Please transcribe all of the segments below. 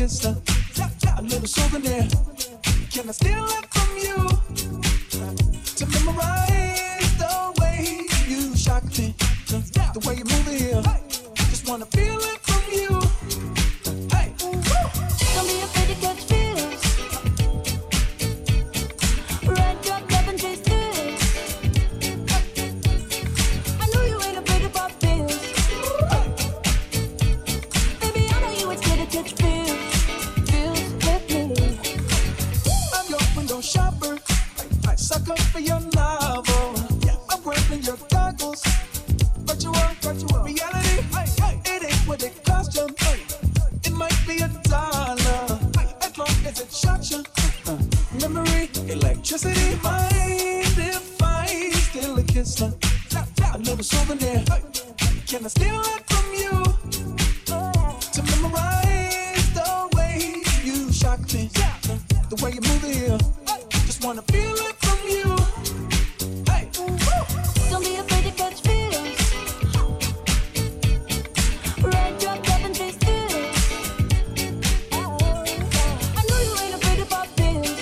kiss, a little souvenir. Can I steal it from you to memorize the way you shock me, the way you move it here? Just wanna feel it from you. Hey, don't be afraid to catch feels. Red drop, love and chase thrills. I know you ain't afraid to pop pills. Baby, I know you ain't scared to catch feels. Feels with me. I'm your window shopper. I suck up for your novel. I'm wearing your goggles. Virtual reality. It ain't what it cost you. It might be $1 as long as it shocks you. Memory, electricity. Mind if I steal a kiss, a little souvenir? Can I steal it from you to memorize the way you shock me, the way you move it here? Just wanna feel it from you. Hey, don't be afraid to catch feels. Red drop, love and chase thrills. I know you ain't afraid to pop pills.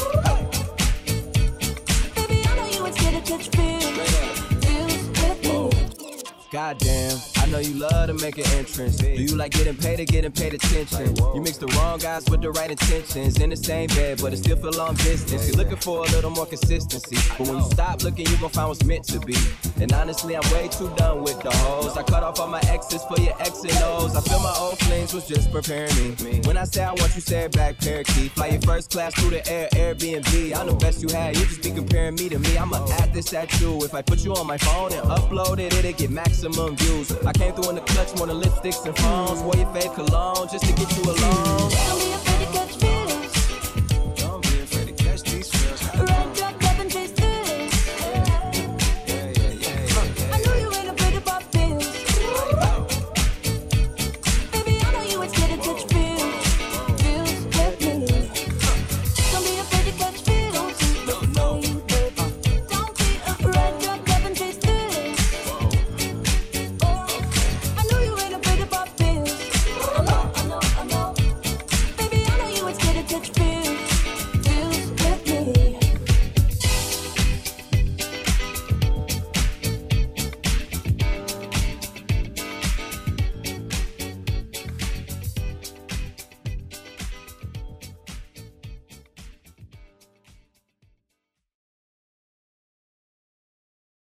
Baby, I know you ain't scared to catch feels. Feels with me. Goddamn, I know you love to make an entrance. Do you like getting paid or getting paid attention? You mix the wrong guys with the right intentions. In the same bed, but it still feel long distance. You're looking for a little more consistency, but when you stop looking, you gon' find what's meant to be. And honestly, I'm way too done with the hoes. I cut off all my exes for your X and O's. I feel my old flings was just preparing me. When I say I want you, say it back, parakeet. Fly your first class through the air, Airbnb. I'm the best you had, you just be comparing me to me. I'ma add this at you. If I put you on my phone and upload it, it'll get maximum views. I came through in the clutch more than lipsticks and phones. Wore your fake cologne just to get you alone.